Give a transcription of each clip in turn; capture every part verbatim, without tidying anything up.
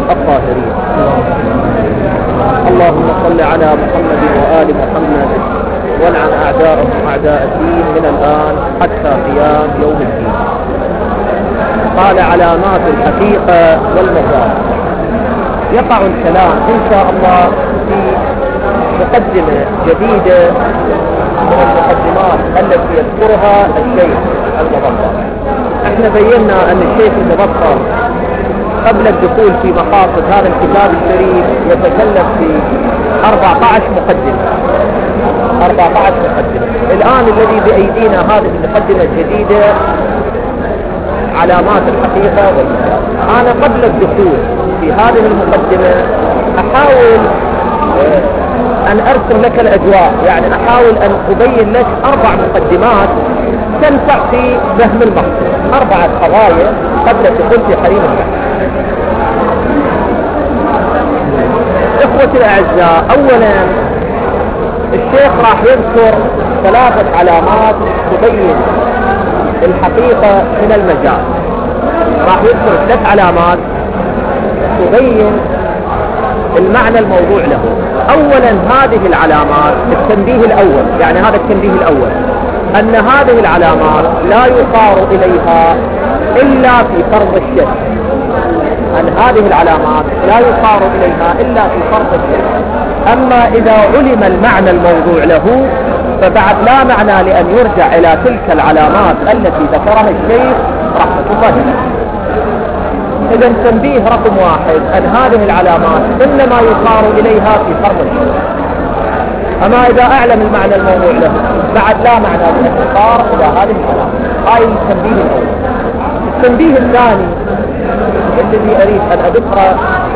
الطاهرين. اللهم صل على محمد وآل محمد والعن أعداءهم أعداء الدين من الآن حتى قيام يوم الدين. قال علامات الحقيقة والمجاز. يقع الكلام إن شاء الله في مقدمة جديدة من المقدمات التي يذكرها الشيخ المبطل. احنا بينا أن الشيخ المبطل قبل الدخول في مقاصد هذا الكتاب الشريف يتكلم في أربعة عشر مقدمة أربعة عشر مقدمة. الآن الذي بأيدينا هذه المقدمة الجديدة علامات الحقيقة والمجاز. أنا قبل الدخول في هذه المقدمة أحاول أن أرسم لك الأجواء، يعني أحاول أن أبين لك أربع مقدمات تنفع في فهم المقصود، أربعة قضايا قبل الدخول في حريم البحث. إخوتي الأعزاء، أولا الشيخ راح يذكر ثلاثة علامات تبين الحقيقة من المجاز. راح يذكر ثلاث علامات تبين المعنى الموضوع له. اولا هذه العلامات، التنبيه الاول، يعني هذا التنبيه الاول ان هذه العلامات لا يصار اليها الا في فرض الشك. ان هذه العلامات لا يصار اليها الا في فرض الشك. اما اذا علم المعنى الموضوع له فبعد لا معنى لان يرجع الى تلك العلامات التي ذكرها الشيخ رحمه الله عليه. إذا تنبيه رقم واحد أن هذه العلامات إنما يصار إليها في فرض الشك. أما إذا أعلم المعنى الموضوع له بعد لا معنى للاختصار إلى هذه العلامات. هاي التنبيه الأول. التنبيه الثاني الذي أريد أن أذكره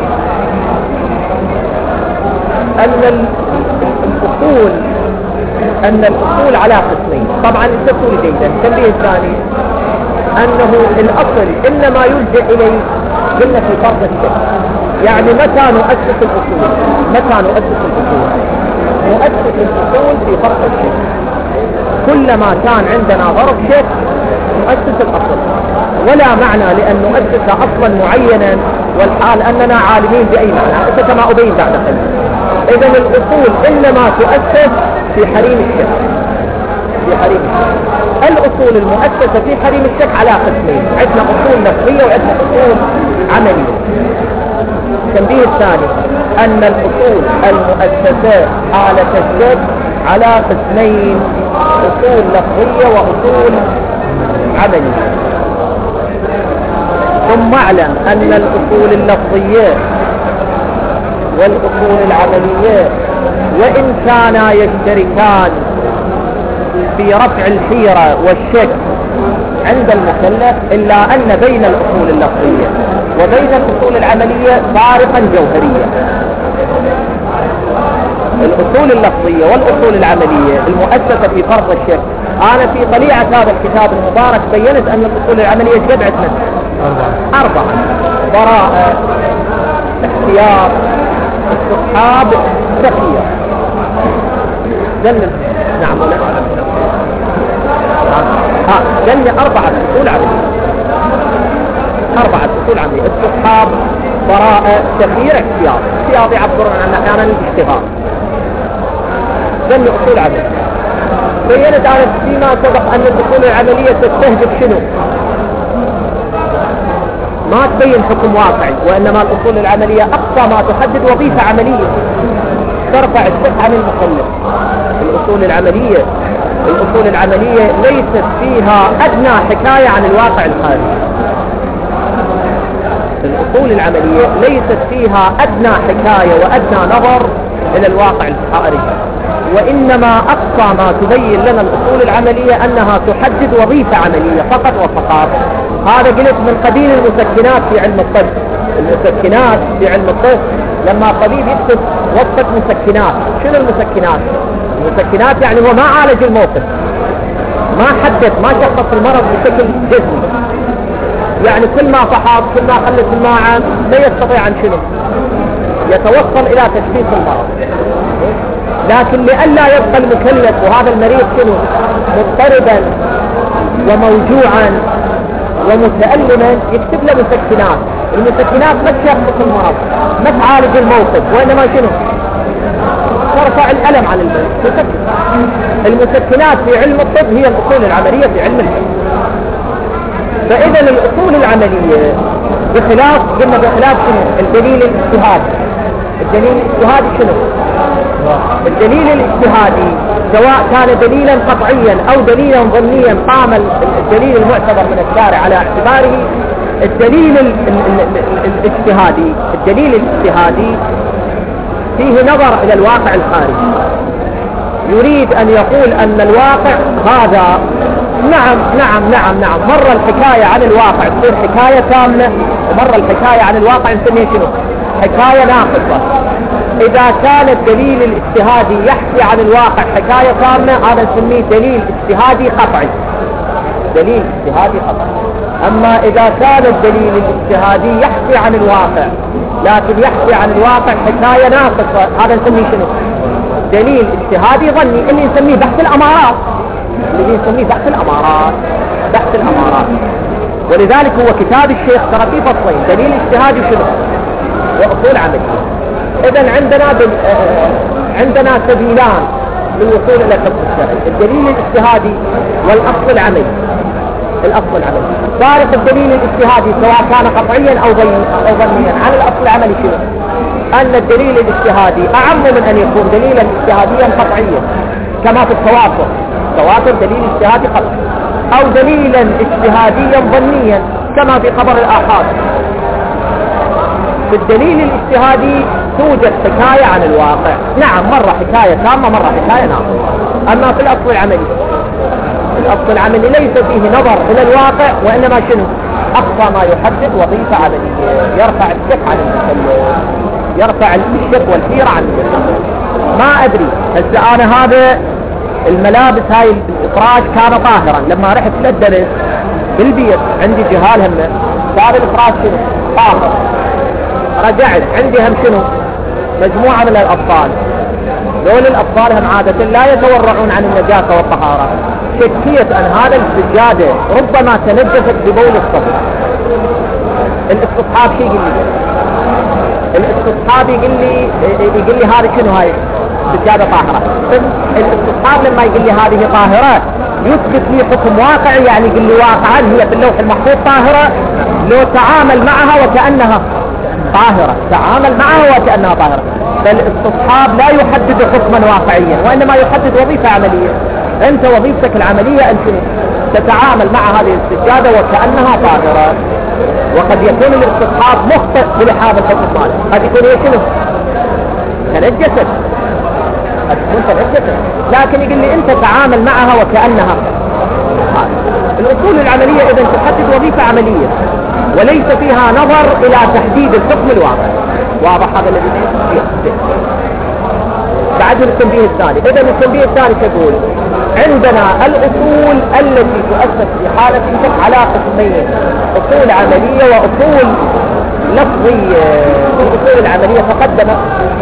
أن الأصول أن الأصول على قسمين. طبعا التفصيل جيدا. التنبيه الثاني أنه الأصل إنما يلجأ إليه قلنا في فرض الشك. يعني متى نؤسس الأصول؟ متى نؤسس الأصول؟ نؤسس الأصول في فرض الشك. كلما كان عندنا ضرب شك نؤسس الأصل، ولا معنى لأن نؤسس أصلا معينا والحال أننا عالمين بأي معنى كما أبين بعد قليل. إذا الأصول إنما تؤسس في حريم الشك. في حريم الشك الأصول المؤسسة في حريم الشك على قسمين، عندنا أصول لفظية وعندنا أصول عملية. التنبيه الثاني أن الأصول المؤسسة حالة الشك على قسمين، أصول لفظية وأصول عملية. ثم اعلم أن الأصول اللفظية والأصول العملية وإن كانا يشتركان في رفع الحيرة والشك عند المكلف إلا أن بين الأصول اللفظية وبين الأصول العملية فارقا جوهريا. الأصول اللفظية والأصول العملية المؤسسة في فرض الشك، أنا في طليعة هذا الكتاب المبارك بينت أن الأصول العملية سبعة مثل أربعة أربعة براءة، احتياط، استصحاب، تخيير. نعم ولا ها جنة أربعة أصول عملية، أربعة أصول عملية: استصحاب، براءة، تخيير، احتياط. احتياط يعبرون عن أحيانا الاشتغال. جنة أصول عملية. بينت أنا فيما سبق أن الأصول العملية تستهدف شنو؟ ما تبين حكم واقعي، وإنما الأصول العملية أقصى ما تحدد وظيفة عملية ترفع الشك عن المكلف. الأصول العملية الأصول العملية ليست فيها أدنى حكاية عن الواقع الخارجي. الأصول العملية ليست فيها أدنى حكاية وأدنى نظر إلى الواقع الخارجي، وإنما أقصى ما تبين لنا الأصول العملية أنها تحدد وظيفة عملية فقط وفقط. هذا قلت من قبيل المسكنات في علم الطب. المسكنات في علم الطب لما طبيب يكتب وصفة مسكنات، شنو المسكنات؟ المسكنات يعني هو ما عالج الموقف، ما حدد، ما شخص المرض بشكل جزمي، يعني كل ما فحص كل ما خلت الماء لا يستطيع عن شنو يتوصل إلى تشخيص المرض. لكن لئلا يبقى المكلف وهذا المريض شنو مضطربا وموجوعا ومتألما يكتب له مسكنات، المسكنات ما تشخص المرض، ما تعالج الموقف، وإنما شنو؟ ترفع الألم عن المسكن. المسكنات في علم الطب هي الأصول العملية في علم الطب. فإذا الأصول العملية بخلاف، قلنا بخلاف شنو؟ الدليل الاجتهادي. الدليل الاجتهادي شنو؟ الدليل الاجتهادي سواء كان دليلا قطعيا أو دليلا ظنيا قام الدليل المعتبر من الشارع على اعتباره. الدليل الاجتهادي الدليل الاجتهادي فيه نظر إلى الواقع الخارجي، يريد أن يقول أن الواقع هذا نعم نعم نعم نعم مرة الحكاية عن الواقع تصير حكاية كاملة، ومرة الحكاية عن الواقع نسميه شنو؟ حكاية ناقصة. إذا كان الدليل الاجتهادي يحكي عن الواقع حكاية كاملة هذا نسميه دليل اجتهادي قطعي، دليل اجتهادي قطعي. أما إذا كان الدليل الاجتهادي يحكي عن الواقع لكن يحكي عن الواقع حكاية ناقصة هذا نسميه شنو؟ دليل اجتهادي ظني، اللي نسميه بحث الأمارات، اللي نسميه بحث الأمارات بحث الأمارات. ولذلك هو كتاب الشيخ ترى فيه فصلين، دليل اجتهادي شنو؟ وأصول عملية. إذن عندنا دل... آه... عندنا سبيلان للوصول إلى الحكم الشرعي، الدليل الاجتهادي والأصل العملي. الأصل العملي فارق الدليل الاجتهادي سواء كان قطعيا أو ظنيا عن الأصل العملي شنو؟ أن الدليل الاجتهادي أعم من أن يكون دليلا اجتهاديا قطعيا كما في التواتر. التواتر دليل اجتهادي قطعي، أو دليلا اجتهاديا ظنيا كما في خبر الآحاد. في الدليل الاجتهادي توجد حكاية عن الواقع، نعم مرة حكاية تامة مرة حكاية ناقصة. أما في الأصل العملي الأصل العملي ليس فيه نظر إلى الواقع، وإنما شنو؟ أقصى ما يحدد وظيفة عملية، يرفع الشك عن المسلم، يرفع الشك والحيرة عن المسلم. ما أدري هسه أنا هذا الملابس هاي الإفراج كان طاهرا، لما رحت للدرس بالبيت عندي جهال هم صار الإفراج شنو؟ طاهر. رجعت عندي هم شنو؟ مجموعة من الأطفال، دول الأطفال هم عادة لا يتورعون عن النجاسة والطهارة. شكيت أن هذا السجادة ربما تنجست ببول الصبي. الاستصحاب شيء يقول لي الاستصحاب يقول لي يقول لي هذه شنو هاي السجادة طاهرة. الاستصحاب لما يقول لي هذه طاهرة يثبت لي حكم واقعي، يعني يقول لي واقعا هي في اللوح المحفوظ طاهرة، لو تعامل معها وكأنها طاهرة تعامل معها وكأنها طاهرة. فالاستصحاب لا يحدد حكما واقعيا، وإنما يحدد وظيفة عملية. أنت وظيفتك العملية أن تتعامل مع هذه السجادة وكأنها طاهرة. وقد يكون الاستصحاب مخطئ بلحاظ الحكم ماله، قد يكون هي شنو؟ تنجست، قد تكون تنجست، لكن يقول لي أنت تعامل معها وكأنها. الأصول العملية إذن تحدد وظيفة عملية وليس فيها نظر إلى تحديد الحكم الواقع. واضح هذا الذي فيه؟ بعد التنبيه الثاني. إذن التنبيه الثاني تقول عندنا الأصول التي تؤسس في حالة الحكم على قسمين، أصول عملية وأصول لفظية. الأصول العملية تقدمت،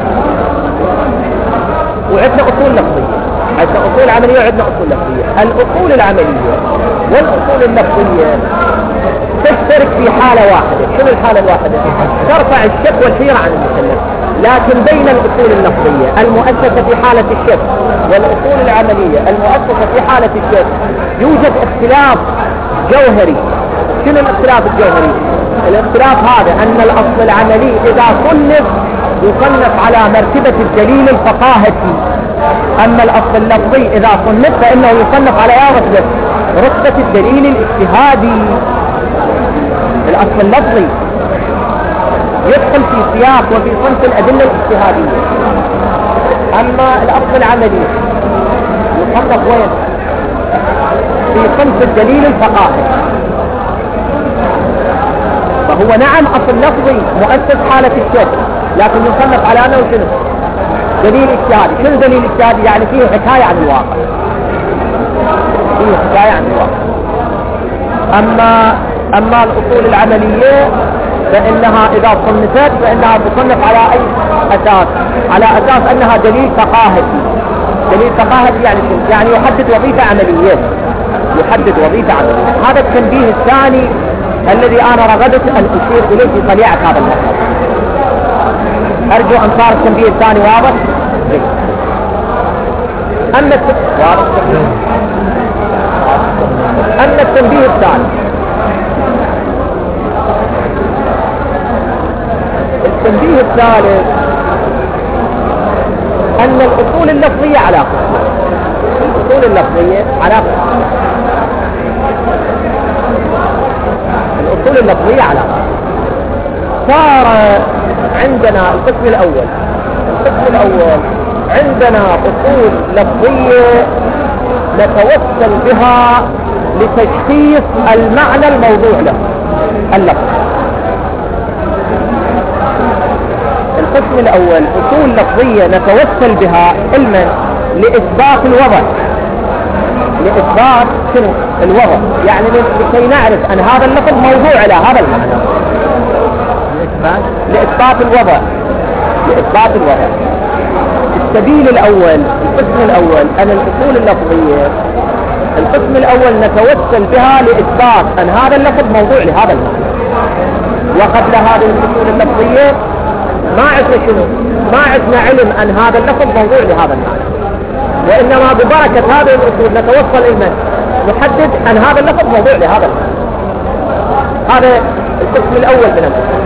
وعندنا أصول لفظية، عندنا أصول عملية وعندنا أصول لفظية. الأصول العملية والأصول اللفظية تشترك في حالة واحدة. شنو الحالة الواحدة؟ ترفع الشك والحيرة عن المسلم. لكن بين الأصول اللفظية المؤسسة في حالة الشك والأصول العملية المؤسسة في حالة الشك يوجد اختلاف جوهري. شنو الاختلاف الجوهري؟ الاختلاف هذا أن الأصل العملي إذا صنف يصنف على مرتبة الدليل الفقاهتي، أما الأصل اللفظي إذا صنف فإنه يصنف على رتبة رتبة الدليل الاجتهادي. الأصل اللفظي يدخل في سياق وفي صنف الأدلة الاجتهادية، أما الأصل العملي يصنف وين؟ في صنف الدليل الفقاهي. فهو نعم أصل لفظي مؤسس حالة الشك، لكن يصنف على أنه شنو؟ دليل اجتهادي. شنو دليل اجتهادي؟ يعني فيه حكاية عن الواقع، فيه حكاية عن الواقع. أما أما الأصول العملية فإنها إذا صنفت فإنها تصنف على أي أساس؟ على أساس أنها دليل فقاهتي. دليل فقاهتي يعني شنو؟ يعني يحدد وظيفة عملية، يحدد وظيفة عملية. هذا التنبيه الثاني الذي أنا رغبت أن أشير إليه في طليعة هذا الموضوع. أرجو أن صار التنبيه الثاني واضح. أما أما التنبيه الثاني، التنبيه الثالث أن الأصول اللفظية على قسم. الأصول اللفظية على قسم. الأصول اللفظية على قسم. صار عندنا القسم الأول. القسم الأول عندنا أصول لفظية نتوصل بها لتشخيص المعنى الموضوع له اللفظ. القسم الأول أصول لفظية نتوصل بها علما لإثبات الوضع. لإثبات شنو؟ الوضع، يعني لكي نعرف أن هذا اللفظ موضوع له هذا المعنى. لإثبات لإثبات الوضع. لإثبات الوضع. السبيل الأول، القسم الأول أن الأصول اللفظية، القسم الأول نتوسل بها لإثبات أن هذا اللفظ موضوع لهذا المعنى. وقبل هذه الأصول اللفظية ما عندنا شنو؟ ما عندنا علم أن هذا اللفظ موضوع لهذا المعنى، وإنما ببركة هذه الأصول نتوصل إلى نحدد أن هذا اللفظ موضوع لهذا المعنى. هذا القسم الأول من الأصول.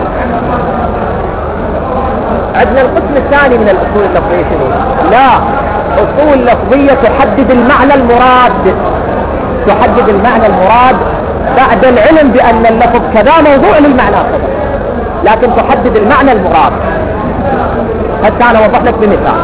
عندنا القسم الثاني من الأصول اللفظية شنو؟ لا، أصول لفظية تحدد المعنى المراد. تحدد المعنى المراد بعد العلم بأن اللفظ كذا موضوع للمعنى كذا، لكن تحدد المعنى المراد. حتى أنا أوضح لك بمثال.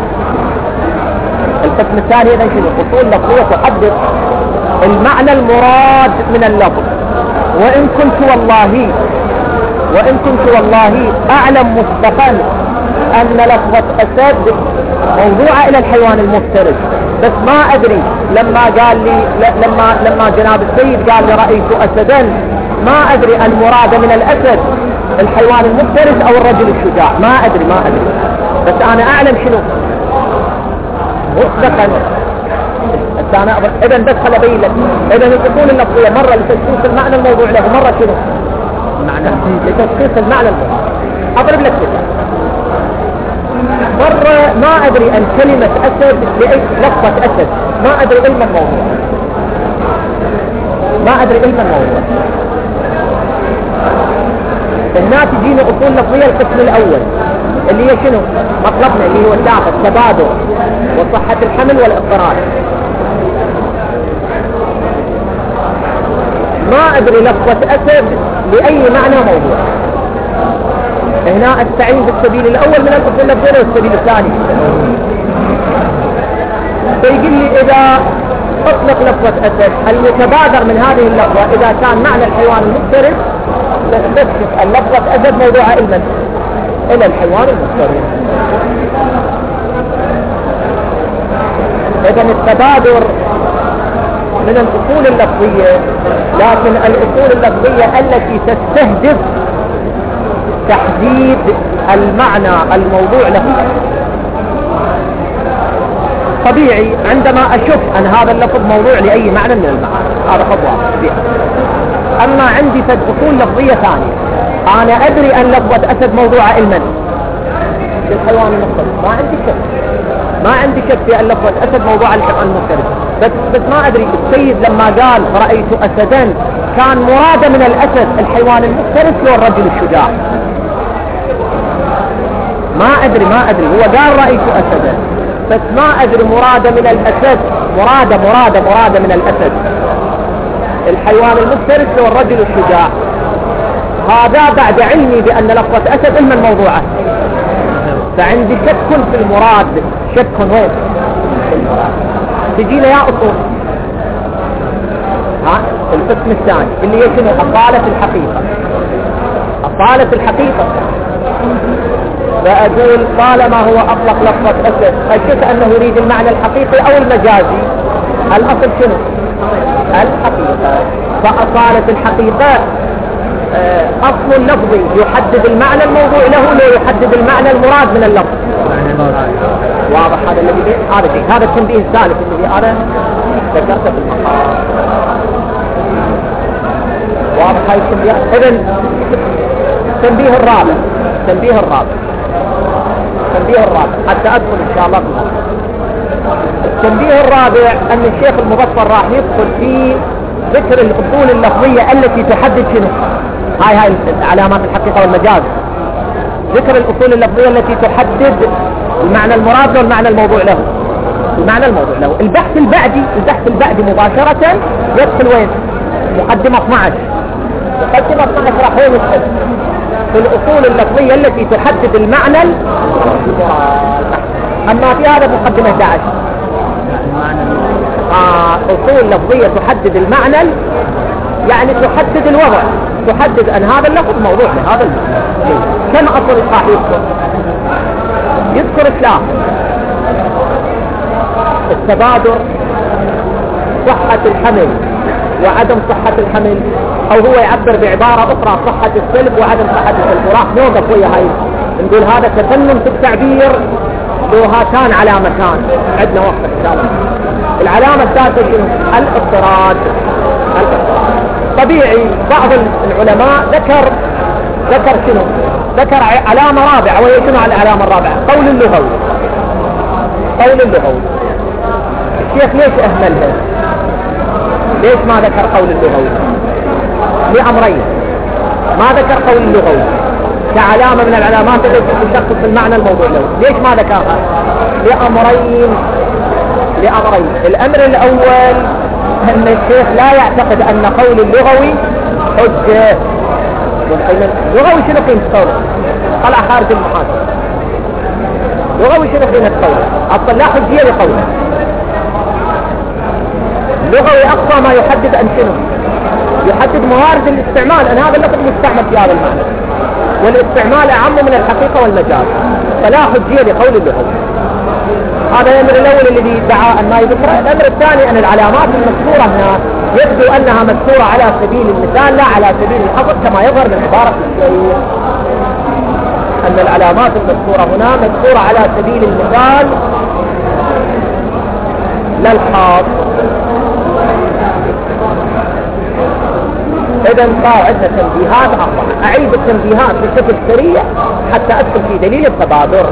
القسم الثاني إذا شنو؟ أصول لفظية تحدد المعنى المراد من اللفظ. وإن كنت والله وإن كنت والله أعلم مسبقا أن لفظة أسد موضوعة إلى الحيوان المفترس، بس ما أدري لما قال لي لما لما جناب السيد قال لي رأيت أسدا، ما أدري المراد من الأسد الحيوان المفترس أو الرجل الشجاع، ما أدري ما أدري بس أنا أعلم شنو مسبقا. أنا إذا بس خل أبين لك. إذا الأصول اللفظية مرة لتشخيص المعنى الموضوع له، مرة شنو؟ معنى لتشخيص المعنى الموضوع. أضرب لك مثال. مرة ما أدري أن كلمة أسد لأي لفظة أسد ما أدري علم الموضوع، ما أدري علم الموضوع. هنا تجينا أصول لفظية القسم الأول اللي هي شنو؟ مطلبنا اللي هو الدافع التبادل وصحة الحمل والإضطرار. ما أدري لفظة أسد لأي معنى موضوع. هنا أستعين بالسبيل الأول من الأصول اللفظية والسبيل الثاني. فيقول لي إذا أطلق لفظة أسد المتبادر من هذه اللفظة إذا كان معنى الحيوان المفترس نستكشف اللفظة أسد موضوعة علما إلى الحيوان المفترس. إذن التبادر من الأصول اللفظية، لكن الأصول اللفظية التي تستهدف تحديد المعنى الموضوع له. طبيعي عندما أشوف أن هذا اللفظ موضوع لأي معنى من المعاني هذا خطوة فيها. أما عندي فد أصول لفظية ثانية، أنا أدري أن لفظة أسد موضوع علما للحيوان المفترس، ما عندي شك ما عندي شك في أن لفظة أسد موضوع الحيوان المفترس، بس بس ما أدري السيد لما قال رأيت أسدا كان مراد من الأسد الحيوان المفترس لو الرجل الشجاع. ما أدري ما أدري هو قال رأيت أسدا، بس ما أدري مراد من الأسد مراد مراد مراد من الأسد الحيوان المفترس لو الرجل الشجاع. هذا بعد علمي بأن لفظة أسد علما موضوعة، فعندي شك في المراد. شك وين في المراد؟ تجينا يا أصول ها القسم الثاني اللي هي شنو؟ أصالة الحقيقة. أصالة الحقيقة فأقول طالما هو أطلق لفظة أسد أشك أنه يريد المعنى الحقيقي أو المجازي. الأصل شنو؟ الحقيقة. فأصالة الحقيقة أصل لفظي يحدد المعنى الموضوع له لا يحدد المعنى المراد من اللفظ. واضح هذا الذي هذا شيء. هذا التنبيه الثالث الذي أنا ذكرته في المقام. واضح هاي التنبيه. إذن التنبيه الرابع التنبيه الرابع التنبيه الرابع حتى أدخل إن شاء الله في الأصل. التنبيه الرابع أن الشيخ المظفر راح يدخل في ذكر الأصول اللفظية التي تحدد شنو هاي هاي علامات الحقيقة والمجاز. ذكر الأصول اللفظية التي تحدد المعنى المراد والمعنى الموضوع له. المعنى الموضوع له البحث البعدي البحث البعدي مباشرة يدخل وين؟ مقدمة اثني عشر. مقدمة اثني عشر راح وين يدخل؟ في الأصول اللفظية التي تحدد المعنى المراد. أما في هذا مقدمة احد عشر آه أصول لفظية تحدد المعنى، يعني تحدد الوضع، تحدد أن هذا اللفظ موضوع لهذا اللفظ. كم أصل راح يذكر؟ يذكر ثلاث: التبادر، صحة الحمل وعدم صحة الحمل، أو هو يعبر بعبارة أخرى صحة السلب وعدم صحة السلب. وراح نوقف ويا هاي نقول هذا تفنن في التعبير له هاتان علامتان. عندنا وقت إن شاء الله. العلامة الثالثة شنو؟ الاضطراد. طبيعي بعض العلماء ذكر ذكر شنو؟ ذكر علامة رابعة، وهي شنو العلامة الرابعة؟ قول اللغوي. قول اللغوي الشيخ ليش أهملها؟ ليش ما ذكر قول اللغوي؟ لأمرين. ما ذكر قول اللغوي كعلامة من العلامات التي تشخص المعنى الموضوع له. ليش ما ذكرها؟ لأمرين لأمرين الأمر الأول أن الشيخ لا يعتقد أن قول اللغوي حجة. اللغوي شنو قيمة قوله؟ طلع خارج المحاضرة. لغوي شنو قيمة قوله؟ أصلا لا حجية لقوله. اللغوي أقصى ما يحدد أن شنو؟ يحدد موارد الاستعمال، أن هذا اللفظ مستعمل في هذا المعنى، والاستعمال أعم من الحقيقة والمجاز، فلا حجية لقول اللغوي. هذا الأمر الأول الذي ادعى أن ما يذكره. الأمر الثاني أن العلامات المذكورة هنا يبدو أنها مذكورة على سبيل المثال لا على سبيل الحصر، كما يظهر من عبارة الشيخ أن العلامات المذكورة هنا مذكورة على سبيل المثال لا الحاصر. إذا صار عندنا تنبيهات أربعة. أعيد التنبيهات بشكل سريع حتى أدخل في دليل التبادر.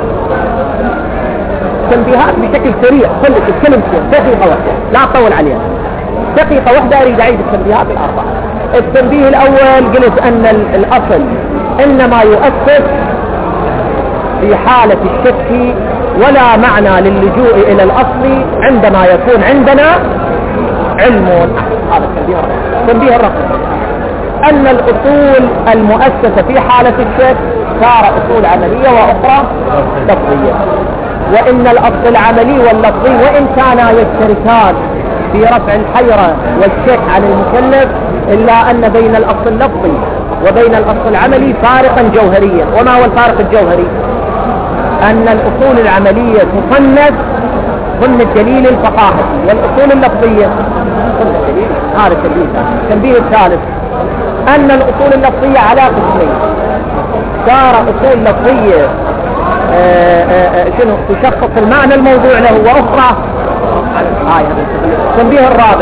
تنبيهات بشكل سريع، خلت الكلمتين دقيقة واحدة لا أطول عليها. دقيقة واحدة أريد أعيد التنبيهات الأربعة. التنبيه الأول قلت أن الأصل إنما يؤثر في حالة الشك، ولا معنى للجوء إلى الأصل عندما يكون عندنا علم. هذا التنبيه الرقم. التنبيه الرقم أن الأصول المؤسسة في حالة الشك صار أصول عملية وأخرى لفظية، وإن الأصل العملي واللفظي وإن كانا يشتركان في رفع الحيرة والشك عن المكلف، إلا أن بين الأصل اللفظي وبين الأصل العملي فارقا جوهريا. وما هو الفارق الجوهري؟ أن الأصول العملية تصنف ضمن الدليل الفقاهي، والأصول اللفظية ضمن الدليل. هذا التنبيه الثالث. التنبيه الثالث أن الأصول اللفظية على قسمين. صار أصول لفظية آآ آآ شنو تشخص المعنى الموضوع له، وأخرى آه التنبيه الرابع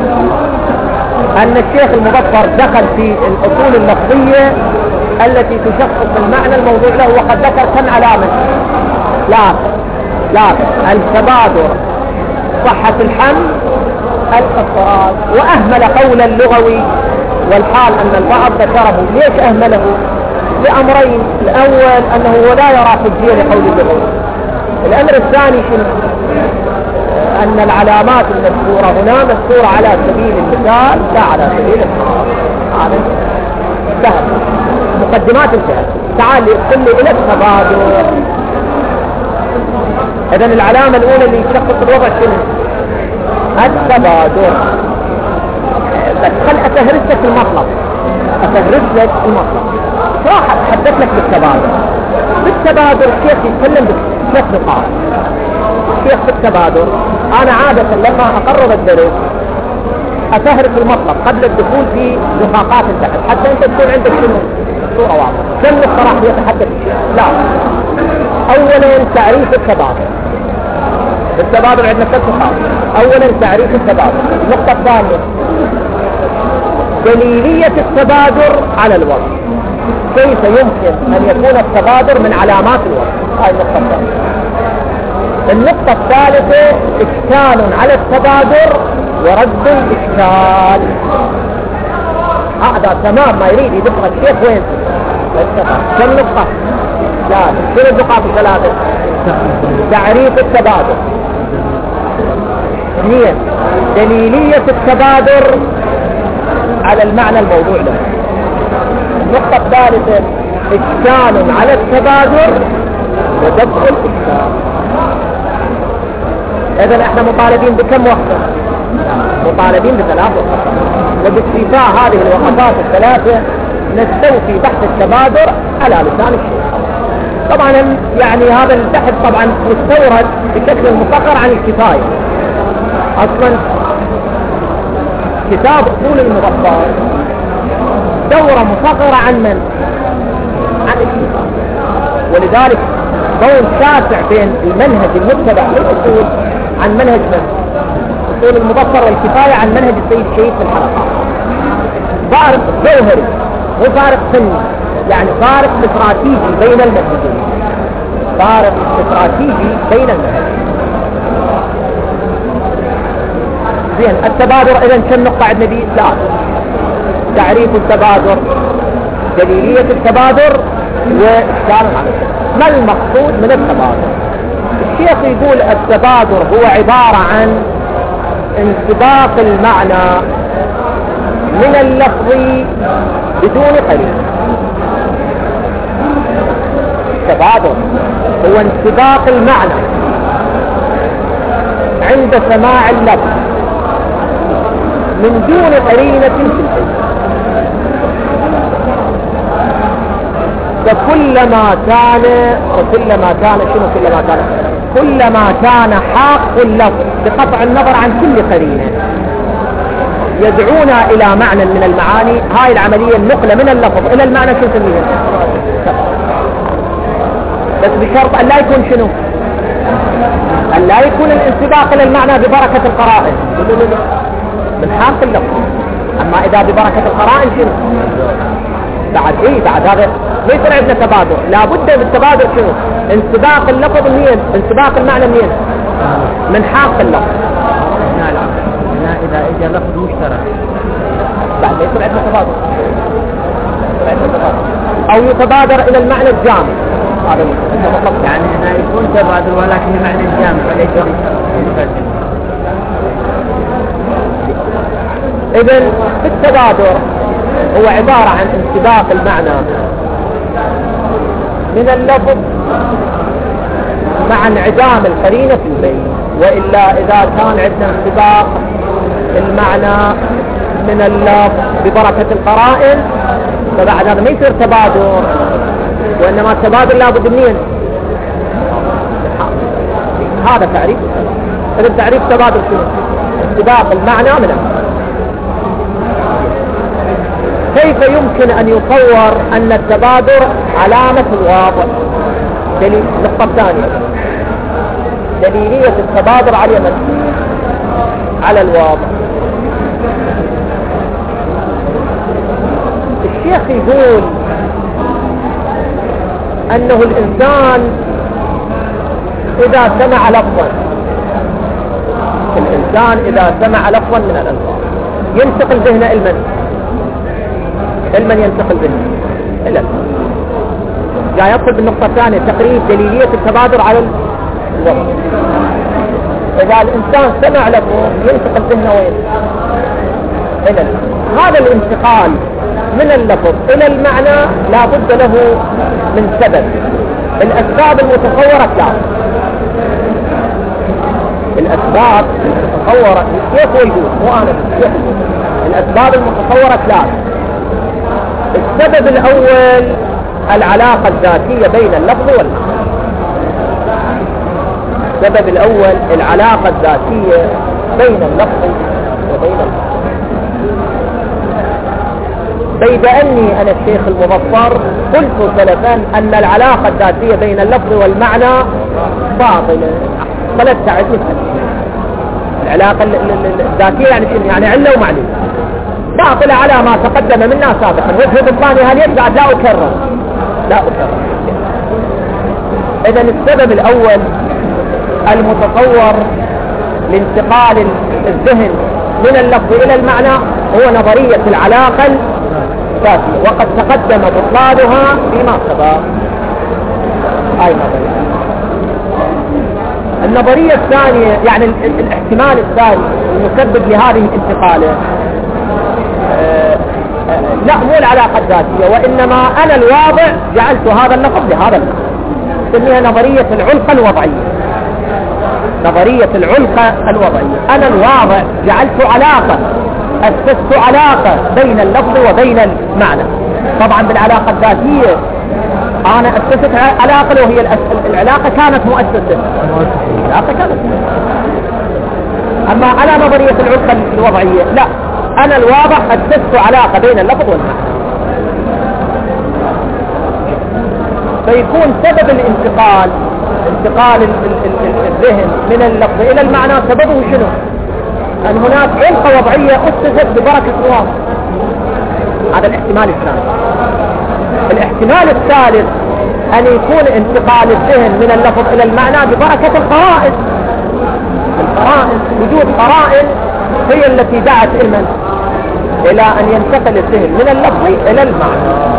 أن الشيخ المظفر دخل في الأصول اللفظية التي تشخص المعنى الموضوع له، وقد ذكر كم علامة؟ لا لا التبادر، صحة الحمل، الاضطراد، وأهمل قول اللغوي، والحال أن البعض ذكره. ليش أهمله؟ لأمرين. الأول أنه لا يرى حجية لقول اللغوي. الأمر الثاني شنو؟ أن العلامات المذكورة هنا مذكورة على سبيل المثال لا على سبيل الحصر. هذا سهل. مقدمات السهل. تعال قل لي إلى التبادر. إذن العلامة الأولى اللي تشخص الوضع شنو؟ التبادر. بس خل أتهرس لك المطلب أتهرس لك المطلب راح أتحدث لك بالتبادر. بالتبادر الشيخ يتكلم بثلاث نقاط. الشيخ بالتبادر أنا عادة لما أقرر الدرس أتهرس المطلب قبل الدخول في دقاقات البحث، حتى أنت تكون عندك شنو صورة واضحة. كم نقطة راح يتحدث الشيخ؟ لا، أولا تعريف التبادر. التبادر عندنا ثلاث نقاط. أولا تعريف التبادر. النقطة الثانية دليلية التبادر على الوصف، كيف يمكن أن يكون التبادر من علامات الوصف؟ هاي النقطة الثانية. النقطة الثالثة إشكال على التبادر ورد الإشكال. هذا تمام ما يريد يدقق الشيخ وين؟ كم نقطة؟ لا شنو النقاط الثلاثة؟ تعريف التبادر، اثنين دليلية التبادر على المعنى الموضوع له. النقطة الثالثة إشكال على التبادر ودفع الإشكال. إذن احنا مطالبين بكم وقفة؟ مطالبين بثلاث وقفات، وباستيفاء هذه الوقفات الثلاثة نستوفي بحث التبادر على لسان الشيخ. طبعا يعني هذا البحث طبعا مستورد بشكل مصغر عن الكفاية. اصلا كتاب اصول المظفر دورة مصغرة عن من؟ عن الكفاية، ولذلك ضوء شاسع بين المنهج المتبع للأصول عن منهج من؟ أصول المظفر والكفاية عن منهج السيد شهيد في الحلقات. فارق جوهري مو فارق فني، يعني فارق استراتيجي بين المنهجين، فارق استراتيجي بين المنهجين. زين التبادر إذن كم نقطة عندنا به؟ لا، تعريف التبادر، دليلية التبادر، وإشكال على التبادر. ما المقصود من التبادر؟ الشيخ يقول التبادر هو عبارة عن انسباق المعنى من اللفظ بدون قرينة. التبادر هو انسباق المعنى عند سماع اللفظ من دون قرينة في الحديث. فكلما كان وكلما كان شنو كلما كان كلما كان حاق اللفظ بقطع النظر عن كل قرينة يدعونا إلى معنى من المعاني. هاي العملية النقلة من اللفظ إلى المعنى شو نسميها؟ بس بشرط أن لا يكون شنو؟ أن لا يكون الانسباق إلى المعنى ببركة القرائن من حاق اللفظ. أما إذا ببركة القرائن شنو؟ بعد إيه بعد هذا ما يصير عندنا تبادر. لابد بالتبادر شنو؟ انسباق اللفظ منين؟ انسباق المعنى منين؟ من حاق اللفظ. لا لا لا إذا إجا لفظ مشترك بعد ما يصير عندنا تبادر. أو يتبادر إلى المعنى الجامع. هذا مطلق يعني إذا يكون تبادر ولكن المعنى الجامع وليس. إذن التبادر هو عبارة عن انسباق المعنى من اللفظ مع انعدام القرينة في البين. وإلا إذا كان عندنا انسباق المعنى من اللفظ ببركة القرائن فبعد هذا ما يصير تبادر، وإنما التبادر لابد منين؟ هذا تعريف. هذا تعريف تبادر شنو؟ انسباق المعنى من اللفظ. كيف يمكن أن يصور أن التبادر علامة الواضح؟ دليل النقطة الثانية دليلية التبادر على من؟ على الواضح. الشيخ يقول أنه الإنسان إذا سمع لفظا الإنسان إذا سمع لفظا من الألفاظ ينتقل ذهنه المن علما ينتقل به إلى المن. جاء يدخل بالنقطة الثانية تقريب دليلية التبادر على الوضع. إذا الإنسان سمع لفظه ينتقل ذهنه وين؟ إلى المن. هذا الانتقال من اللفظ إلى المعنى لا بد له من سبب. الأسباب المتصورة ثلاث. الأسباب المتصورة كيف يقول مو أنا كيف يقول الأسباب المتصورة ثلاث. السبب الأول العلاقة الذاتية بين اللفظ والمعنى. السبب الأول العلاقة الذاتية بين اللفظ وبين المعنى. بيد أني أنا الشيخ المظفر قلت سلفا أن العلاقة الذاتية بين اللفظ والمعنى باطلة. ثلاث ساعات العلاقة الذاتية يعني شنو؟ يعني علة ومعلوم. باطلة على ما تقدم منها سابقا. وجه بطلان هل يبقى لا أكرر لا أكرر. إذن السبب الأول المتصور لانتقال الذهن من اللفظ إلى المعنى هو نظرية العلاقة الذاتية، وقد تقدم بطلانها فيما سبق. هاي نظرية. النظرية الثانية يعني الاحتمال الثاني المسبب لهذه الانتقالة أه أه لا مو العلاقة الذاتية، وإنما أنا الواضع جعلت هذا اللفظ لهذا اللفظ، نسميها نظرية العلقة الوضعية. نظرية العلقة الوضعية، أنا الواضع جعلت علاقة، أسست علاقة بين اللفظ وبين المعنى. طبعا بالعلاقة الذاتية أنا أسست علاقة، وهي العلاقة كانت مؤسسة، العلاقة كانت مؤسسة. أما على نظرية العلقة الوضعية لا، أنا الواضع أسست علاقة بين اللفظ والمعنى. فيكون سبب الانتقال انتقال الذهن من اللفظ إلى المعنى سببه شنو؟ أن هناك علقة وضعية أسست ببركة الواضع. هذا الاحتمال الثاني. الاحتمال الثالث أن يكون انتقال الذهن من اللفظ إلى المعنى ببركة القرائن. القرائن، وجود قرائن هي التي دعت علما إلى أن ينتقل الذهن من اللفظ إلى المعنى.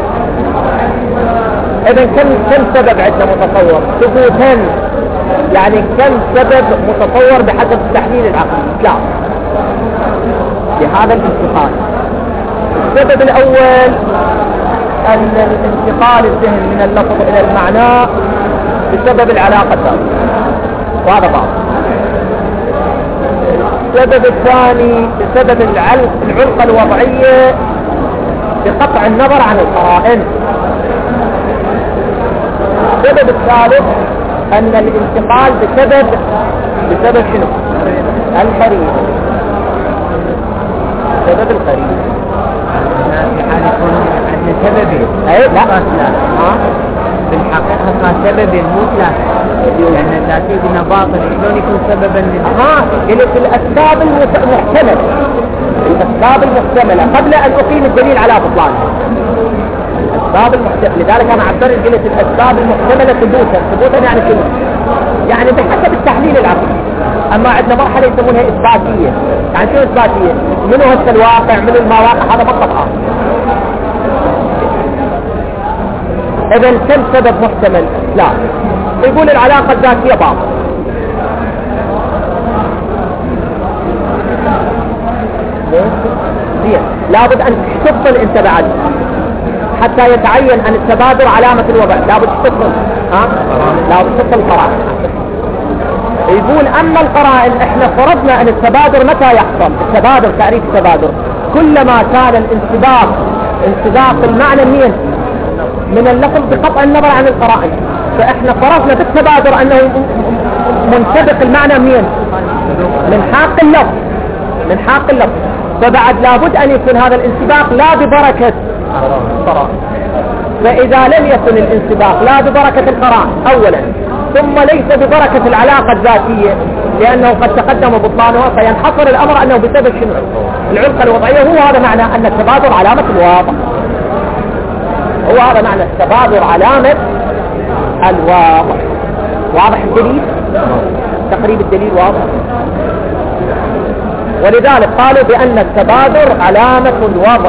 إذن كم كم سبب عندنا متصور؟ ثبوتين، يعني كم سبب متصور بحسب التحليل العقلي؟ لا، لهذا الانتقال. السبب الأول أن الانتقال الذهن من اللفظ إلى المعنى بسبب العلاقة الذاتية، وهذا بعض. السبب الثاني بسبب العلقة الوضعية بقطع النظر عن القرائن. السبب الثالث أن الانتقال بسبب بسبب شنو؟ القرينة. سبب القرينة. في حال يكون عندنا سببين. أي لا لا. ها؟ في الحقيقة سبب مطلق، لأن الذاتي قلنا باطل، شلون يكون سببا لل؟ ها، قلت الأسباب المحتملة. الأسباب المحتملة قبل أن أقيم الدليل على بطلانها. الأسباب المحتملة، لذلك أنا عبرت قلت الأسباب المحتملة ثبوتا. ثبوتا يعني شنو؟ يعني بحسب التحليل العقلي. أما عندنا مرحلة يسمونها إثباتية. يعني شنو إثباتية؟ منو هسه الواقع، منو المواقع، هذا منطق. إذن كم سبب محتمل؟ لا، يقول العلاقة الذاتية باطل. زين، لابد أن تشتغل أنت بعد حتى يتعين أن التبادر علامة الوضع. لابد تشتغل، ها؟ لابد تشتغل القرائن. يقول أما القرائن احنا فرضنا أن التبادر متى يحصل؟ التبادر، تعريف التبادر كلما كان الانسباق انسباق المعنى منين؟ من اللفظ بقطع النظر عن القرائن. فاحنا فرضنا في التبادر انه منسبق المعنى منين؟ من حاق اللفظ، من حاق اللفظ. فبعد لابد ان يكون هذا الانسباق لا ببركة القرائن. فاذا لم يكن الانسباق لا ببركة القرائن اولا، ثم ليس ببركة العلاقة الذاتية لانه قد تقدم بطلانها، فينحصر الامر انه بسبب شنو؟ العلقة الوضعية. هو هذا معنى ان التبادر علامة الواضع. هو هذا معنى التبادر علامة الواضع. واضح الدليل؟ تقريب الدليل واضح. ولذلك قالوا بأن التبادر علامة الواضع.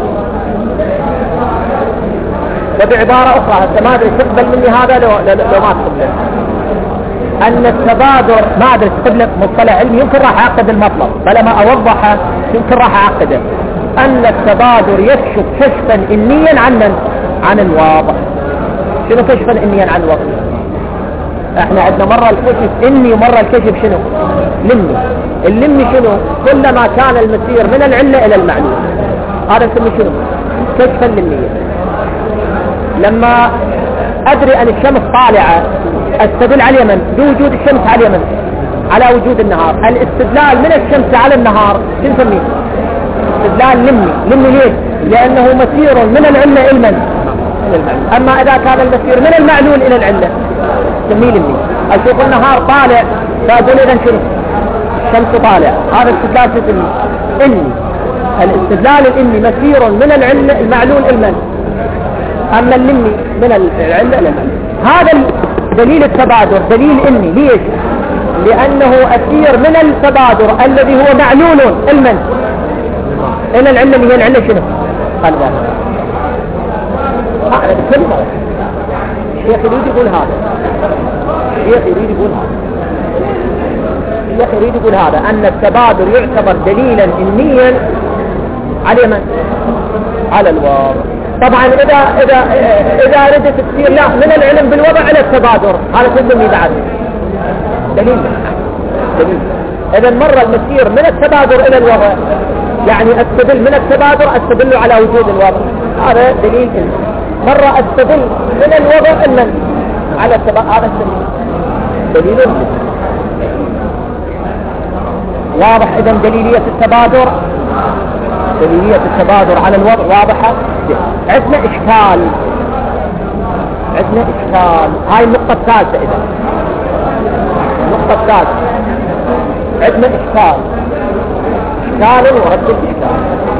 وبعبارة أخرى هسه ما أدري تقبل مني هذا لو, لو ما تقبل، أن التبادر ما أدري تقبل مصطلح علمي يمكن راح أعقد المطلب، بل ما أوضحه يمكن راح أعقده. أن التبادر يكشف كشفا إنيا عن عن الواضع. شنو كشفا إنيا عن الواضع؟ احنا عندنا مرة الكشف إني ومرة الكشف شنو؟ لمي. اللمي شنو؟ كلما كان المسير من العلة إلى المعلوم، هذا نسميه شنو؟ كشفا لميا. لما أدري أن الشمس طالعة استدل على اليمن بوجود الشمس على اليمن على وجود النهار. الاستدلال من الشمس على النهار شنو نسميه؟ استدلال لمي. لمي ليه؟ لأنه مسير من العلة إلى من؟ أما إذا كان المسير من المعلول إلى العلة نسميه لمي. أشوف النهار طالع فأقول إذا شنو؟ الشمس طالع، هذا استدلال تسميه إني. الاستدلال الإني مسير من العلة المعلول المن، أما الإني من العلة المن. هذا دليل التبادر دليل إني. ليش؟ لأنه أسير من التبادر الذي هو معلول المن إلى العلة اللي هي العلة شنو؟ قلبها. الشيخ يريد يقول هذا الشيخ يريد يقول هذا الشيخ يريد يقول هذا أن التبادر يعتبر دليلا إنيا على من؟ على الواقع. طبعا إذا إذا إذا أردت تصير لا من العلم بالوضع إلى التبادر، هذا كله بعد دليل دليل. إذا مرة المسير من التبادر إلى الوضع، يعني أستدل من التبادر أستدل على وجود الوضع، هذا دليل إني. مرة أستدل من الوضع إلا على التبادر، هذا دليل إني. واضح؟ إذا دليلية التبادر دليلية التبادر على الوضع واضحة. عندنا إشكال عندنا إشكال هاي النقطة الثالثة. إذا النقطة الثالثة عندنا إشكال إشكال ورد الإشكال.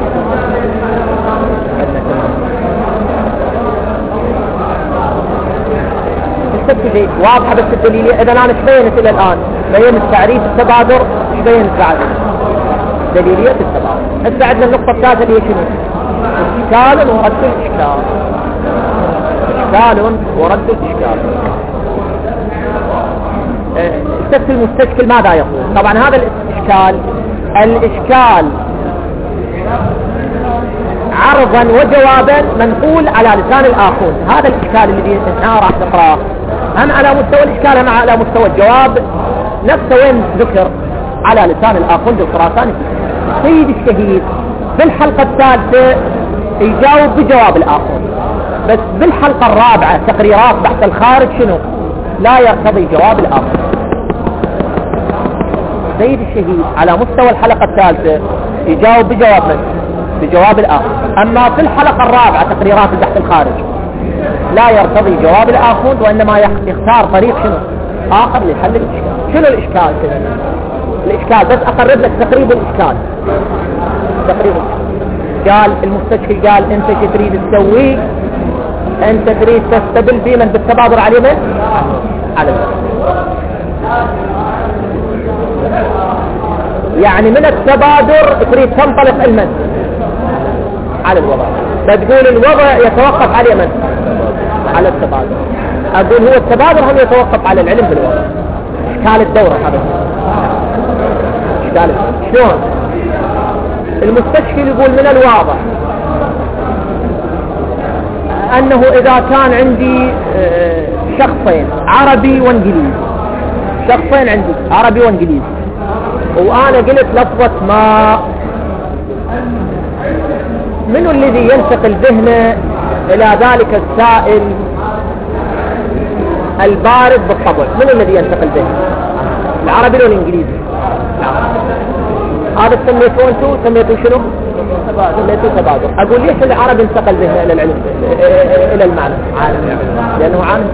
السبب واضحة بس الدليلية. إذا أنا شبينت إلى الآن بين تعريف التبادر شبينت بعد دليلية التبادر. هسه عندنا النقطة الثالثة اللي هي شنو؟ إشكال ورد الإشكال. إشكال ورد الإشكال. السبب المستشكل ماذا يقول؟ طبعا هذا الإشكال الإشكال عرضا وجوابا منقول على لسان الآخون. هذا الإشكال الذي احنا راح نقرأه هم على مستوى الإشكال هم على مستوى الجواب نفسه وين ذكر على لسان الآخون بالخراساني. سيد الشهيد بالحلقة الثالثة يجاوب بجواب الآخون، بس بالحلقة الرابعة تقريرات بحث الخارج شنو؟ لا يرتضي جواب الآخون. سيد الشهيد على مستوى الحلقة الثالثة يجاوب بجواب من؟ بجواب الآخر. أما في الحلقة الرابعة تقريرات البحث الخارج لا يرتضي جواب الآخر، وإنما يختار طريق شنو؟ آخر لحل الإشكال. شنو الإشكال كذا؟ الإشكال بس أقرب لك تقريب الإشكال. تقريب قال المستشفى قال أنت شو تريد تسوي؟ أنت تريد تستدل بمن بالتبادر على من؟ على الوضع. يعني من التبادر تريد تنطلق المن على الوضع، فتقول الوضع يتوقف على من؟ على التبادر. أقول هو التبادر هم يتوقف على العلم بالوضع. إشكال الدورة هذا إشكال شلون؟ المستشكل يقول من الواضح أنه إذا كان عندي شخصين عربي وانجليزي، شخصين عندي عربي وانجليزي، وأنا قلت لفظة ماء، منو الذي ينتقل ذهنه إلى ذلك السائل البارد بالطبع؟ منو الذي ينتقل ذهنه؟ العربي ولا الإنجليزي؟ هذا سميتوه أنتو سميتوه شنو؟ سميتوه تبادر. أقول ليش العربي انتقل ذهنه إلى العلم إلى المعنى؟ عالم، لأنه عالم.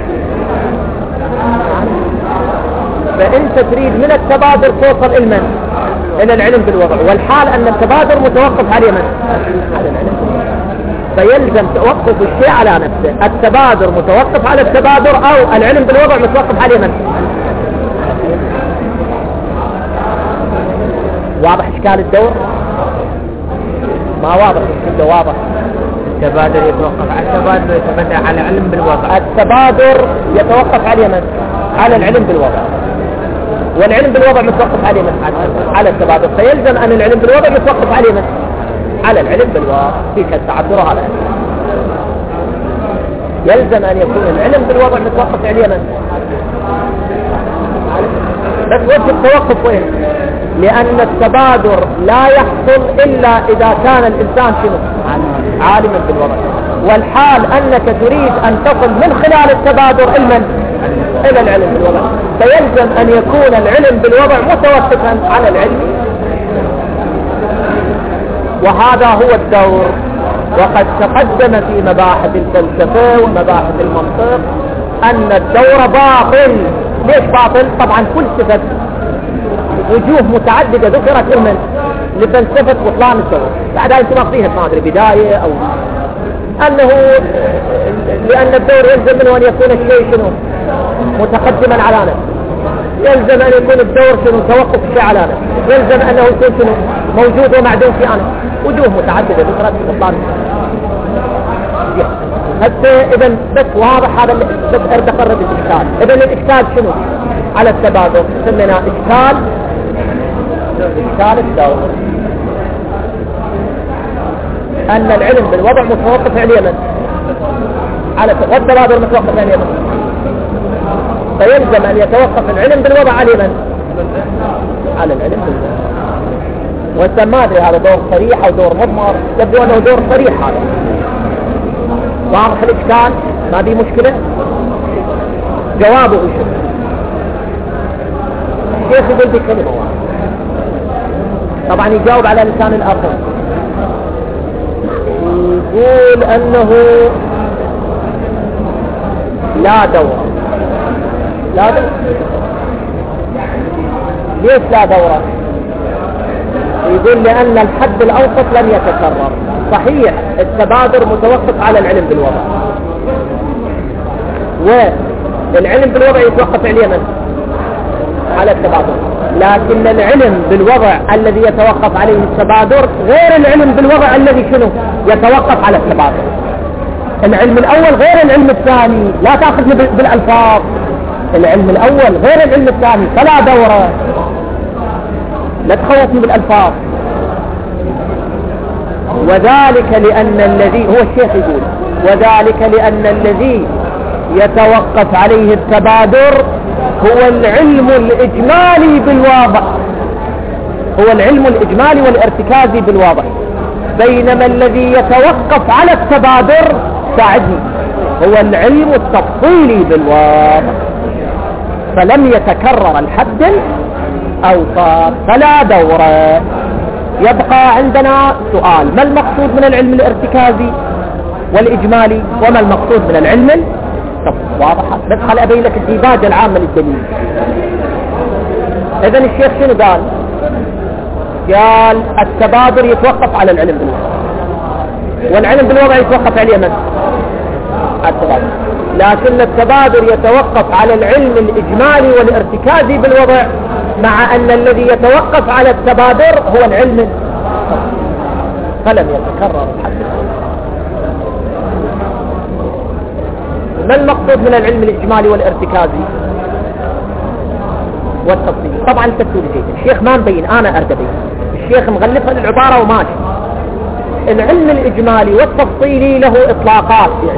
فأنت تريد من التبادر توصل المن إلى العلم بالوضع، والحال أن التبادر متوقف على من؟ على العلم. فيلزم توقف الشيء على نفسه. التبادر متوقف على التبادر، أو العلم بالوضع متوقف على من؟ واضح إشكال الدور؟ ما واضح إشكال واضح. التبادر يتوقف على التبادر يتبادر على العلم بالوضع. التبادر يتوقف على من؟ على العلم بالوضع، والعلم بالوضع متوقف على من؟ على التبادر. فيلزم أن العلم بالوضع متوقف على من؟ على العلم بالوضع. في كالتعبر هذا يلزم أن يكون العلم بالوضع متوقف على من؟ بس وجه التوقف وين؟ لأن التبادر لا يحصل إلا إذا كان الإنسان شنو؟ عالما بالوضع، والحال أنك تريد أن تصل من خلال التبادر علما إلى العلم بالوضع، فيلزم أن يكون العلم بالوضع متوقفا على العلم. وهذا هو الدور. وقد تقدم في مباحث الفلسفة ومباحث المنطق أن الدور باطل. ليش باطل؟ طبعا فلسفة وجوه متعددة ذكرت من لفلسفة بطلان الدور. بعد هاي انتم ماخذينها ما ادري بداية او انه لان الدور يلزم منه ان يكون الشيء شنو متقدما على نفسه، يلزم ان يكون الدور شنو توقف الشيء على نفسه، يلزم انه يكون شنو موجود ومعدوم في انا، وجوه متعددة ذكرت في الطالب. حتى اذا بس واضح هذا بس اريد اقرب الاشكال. اذا الاشكال شنو على التبادل سميناه اشكال اشكال الدور، ان العلم بالوضع متوقف على اليمن على والتبادل متوقف على اليمن، فيلزم ان يتوقف العلم بالوضع على اليمن على العلم بالوضع. وسمى هذا دور صريح او دور مضمر، يبدو انه دور صريح. هذا واضح الاشكال، ما في مشكلة. جوابه شو؟ الشيخ يقول بكلمة واحدة، طبعا يجاوب على لسان الآخر، يقول انه لا دورة. لا دورة ليش لا دورة؟ يقول لأن الحد الأوسط لم يتكرر. صحيح التبادر متوقف على العلم بالوضع، والعلم بالوضع يتوقف على اليمن على التبادر، لكن العلم بالوضع الذي يتوقف عليه التبادر غير العلم بالوضع الذي شنو يتوقف على التبادر. العلم الأول غير العلم الثاني، لا تأخذني بالألفاظ. العلم الأول غير العلم الثاني، فلا دورة. لا تخوفني بالألفاظ. وذلك لأن الذي هو الشيخ يقول وذلك لأن الذي يتوقف عليه التبادر هو العلم الإجمالي بالواضع، هو العلم الإجمالي والارتكازي بالواضع، بينما الذي يتوقف على التبادر ساعدني هو العلم التفصيلي بالواضع. فلم يتكرر الحد الأوسط، فلا دورة. يبقى عندنا سؤال: ما المقصود من العلم الارتكازي والإجمالي، وما المقصود من العلم التفصيلي؟ واضح. بس خل أبين لك الديباجة العامة للدليل. إذن الشيخ شنو قال؟ قال التبادر يتوقف على العلم بالوضع، والعلم بالوضع يتوقف على اليمن التبادر، لكن التبادر يتوقف على العلم الإجمالي والارتكازي بالوضع، مع أن الذي يتوقف على التبادر هو العلم، فلم يتكرر الحد. ما المقصود من العلم الإجمالي والارتكازي والتفصيلي؟ طبعا التفصيل جيد، الشيخ ما مبين، أنا أرد بيه، الشيخ مغلفها للعبارة وماشي. العلم الإجمالي والتفصيلي له إطلاقات، يعني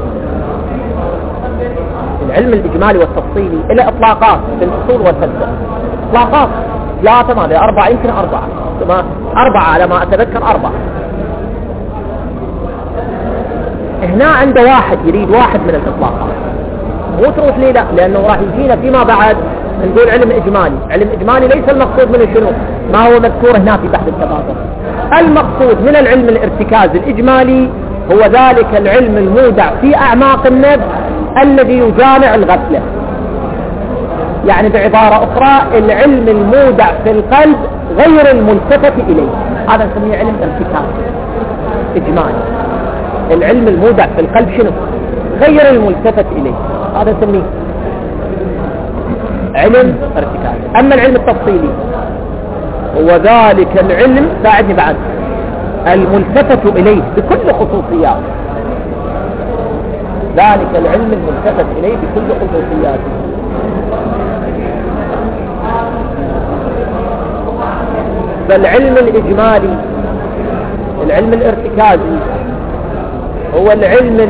العلم الإجمالي والتفصيلي له إطلاقات في الأصول والفلسفة، إطلاقات ثلاثة ما أربعة، يمكن أربعة أربعة على ما أتذكر أربعة. هنا عنده واحد يريد واحد من الإطلاقات، مو تروح لي لا، لأنه راح يجينا فيما بعد نقول علم إجمالي. علم إجمالي ليس المقصود منه شنو ما هو مذكور هنا في بحث التبادر. المقصود من العلم الارتكازي الإجمالي هو ذلك العلم المودع في أعماق النفس الذي يجامع الغفلة، يعني بعبارة أخرى العلم المودع في القلب غير الملتفت إليه، هذا نسميه علم ارتكازي إجمالي. العلم المودع في القلب شنو؟ غير الملتفت إليه، هذا نسميه علم ارتكازي. أما العلم التفصيلي هو ذلك العلم، ساعدني بعد، الملتفت إليه بكل خصوصياته، ذلك العلم الملتفت إليه بكل خصوصياته. فالعلم الإجمالي العلم الارتكازي هو العلم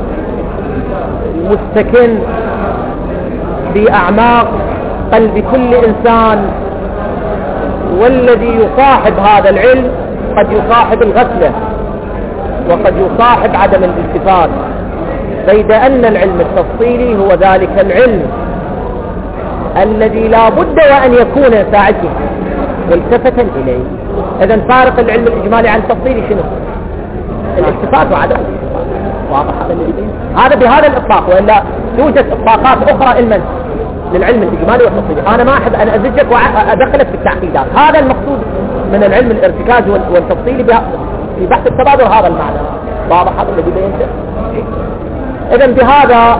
المستكن في أعماق قلب كل إنسان، والذي يصاحب هذا العلم قد يصاحب الغفلة وقد يصاحب عدم الالتفات، بيد أن العلم التفصيلي هو ذلك العلم الذي لا بد وأن يكون ساعته ملتفتا إليه. إذن فارق العلم الإجمالي عن التفصيلي شنو؟ الالتفات وعدم الالتفات. واضح هذا اللي بين هذا بهذا الإطلاق، وإلا توجد إطلاقات أخرى علما للعلم الإجمالي والتفصيلي. أنا ما أحب أن أزجك وأدخلك في التعقيدات. هذا المقصود من العلم الارتكازي والتفصيلي في بحث التبادر هذا المعنى. واضح هذا الذي بينته؟ إذا بهذا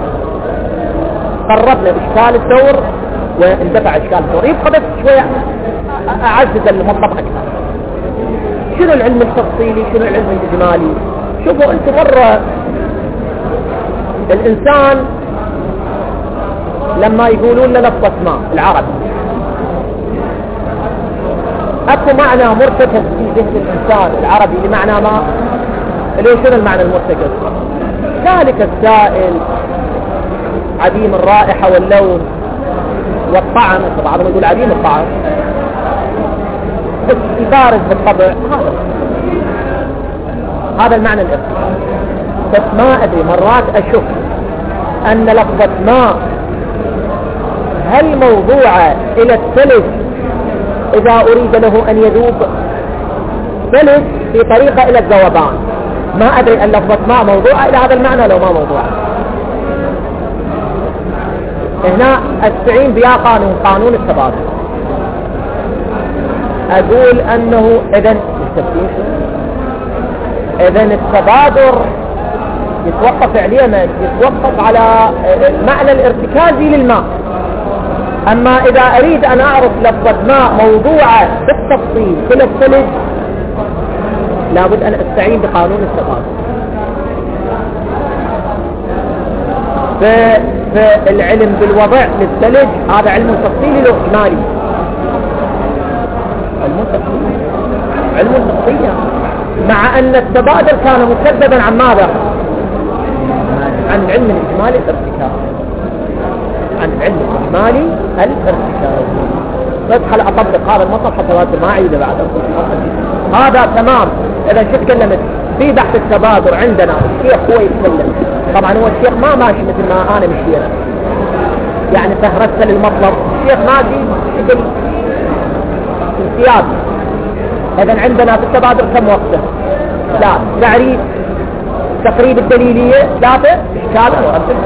قربنا إشكال الدور واندفع إشكال الدور. يبقى بس شوية أعزز المطلب أكثر. شنو العلم التفصيلي؟ شنو العلم الإجمالي؟ شوفوا أنت مرة الإنسان لما يقولون لنا لفظة ماء العرب أكو معنى مرتكز في ذهن الإنسان العربي لمعنى ماء، اللي هو شنو المعنى المرتكز؟ ذلك السائل عديم الرائحة واللون والطعم، بعضهم يقول عديم الطعم، بس بارد بالطبع. هذا هذا المعنى الإرتكاز. بس ما أدري مرات أشوف أن لفظة ماء هل موضوعة إلى الثلج إذا أريد له أن يذوب، ثلج في طريقة إلى الذوبان. ما أدري أن لفظة ماء موضوعة إلى هذا المعنى لو ما موضوعة. هنا أستعين بها قانون قانون التبادل. أقول أنه إذن إذن التبادر يتوقف فعليا يتوقف على المعنى الارتكازي للماء. أما إذا أريد أن أعرف لفظة ماء موضوعة بالتفصيل كل الثلج لابد أن أستعين بقانون التبادل. فالعلم بالوضع للثلج هذا علم تفصيلي له إجمالي. علم تفصيلي علم تفصيلي مع أن التبادل كان مسببا عن ماذا؟ عن علم الإجمالي الارتكاز، عن علم الإجمالي الارتكاز. بدخل أطبق هذا المطلب حتى ما أعيده بعد. هذا تمام. إذا شو تكلمت في بحث التبادل عندنا الشيخ هو يتكلم، طبعا هو الشيخ ما ماشي مثل ما أنا مشيت يعني فهرست للمطلب، الشيخ ماشي مثل السياد. إذا عندنا في التبادل كم وقته؟ لا تعريف تقريب الدليلية ثلاثة إشكال ورد.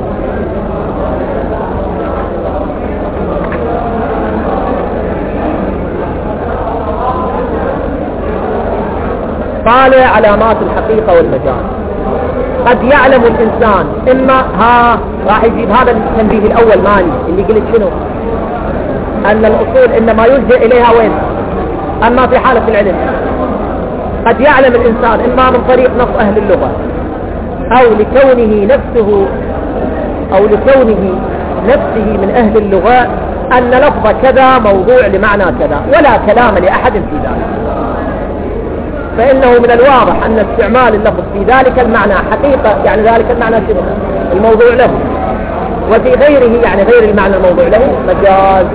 طالع علامات الحقيقة والمجال. قد يعلم الإنسان إما ها راح يجيب هذا التنبيه الأول مالي اللي قلت شنو أن الأصول إنما يلجأ إليها وين؟ أما في حالة العلم قد يعلم الإنسان إما من طريق نص أهل اللغة أو لكونه نفسه أو لكونه نفسه من أهل اللغة أن لفظ كذا موضوع لمعنى كذا ولا كلام لأحد في ذلك، فإنه من الواضح أن استعمال اللفظ في ذلك المعنى حقيقة يعني ذلك المعنى شنو؟ الموضوع له، وفي غيره يعني غير المعنى الموضوع له مجاز.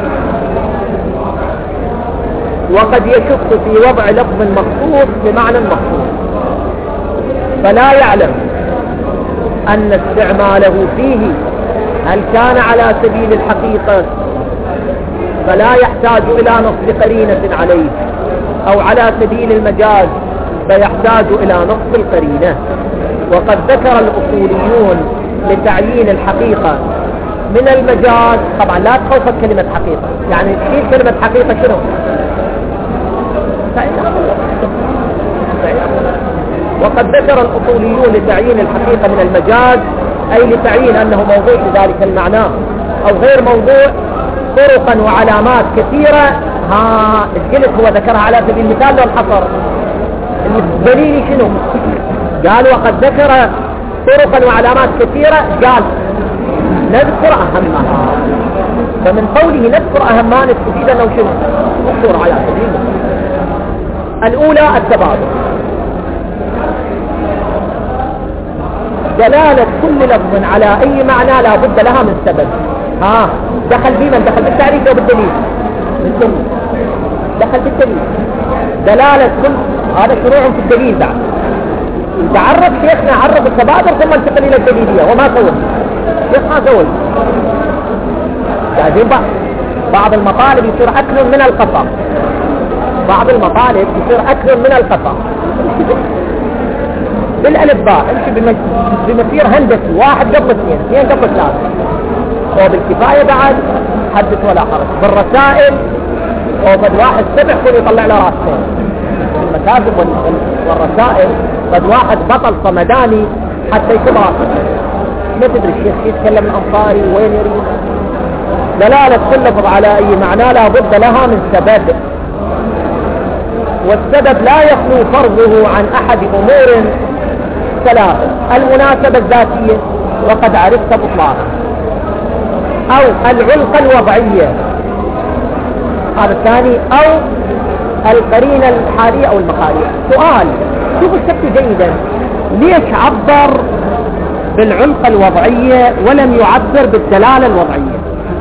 وقد يشك في وضع لفظ مخصوص بمعنى مخصوص فلا يعلم أن استعماله فيه هل كان على سبيل الحقيقة فلا يحتاج إلى نصب قرينة عليه، أو على سبيل المجاز فيحتاج إلى نصب القرينة. وقد ذكر الأصوليون لتعيين الحقيقة من المجاز، طبعا لا تخوفت كلمة حقيقة يعني تشيل كلمة حقيقة شنو؟ وقد ذكر الأصوليون لتعيين الحقيقة من المجاز أي لتعيين أنه موضوع لذلك المعنى أو غير موضوع طرقا وعلامات كثيرة. ها قلت هو ذكرها على سبيل المثال لو الحصر الدليل شنو؟ قال وقد ذكر طرقا وعلامات كثيرة، قال نذكر أهمها. فمن قوله نذكر أهمها نستفيد أنه شنو؟ نذكر على سبيل المثال. الأولى التبادل، دلالة كل لفظ على أي معنى لا بد لها من سبب. ها دخل في من دخل بالتعريف أو بالدليل؟ بالدليل. دخل بالدليل. دلالة كل هذا شروع في الدليل بعد. تعرف شيخنا عرف التبادل ثم انتقل إلى الدليلية وما سوى شيخ ما سوى يعني بعض المطالب يصير أكل من القصة، بعض المطالب يصير أكل من القصة بالألف باء امشي بمسير هندسي واحد قبل اثنين اثنين قبل ثلاثة، وبالكفاية بعد حدث ولا حرج. بالرسائل وبد واحد سبع كل يطلع له راسين المكاتب والرسائل قد واحد بطل صمداني حتى يكون راسل ما تدري الشيخ يتكلم الأنصاري وين يريد. دلالة كل لفظ على أي معنى لا بد لها من سبب، والسبب لا يخلو فرضه عن أحد أمور ثلاثة: المناسبة الذاتية وقد عرفت بطلانها، أو العلقة الوضعية هذا الثاني، أو القرينة الحالية أو المقالية. سؤال، شوف السبت جيدا، ليش عبر بالعلقة الوضعية ولم يعبر بالدلالة الوضعية؟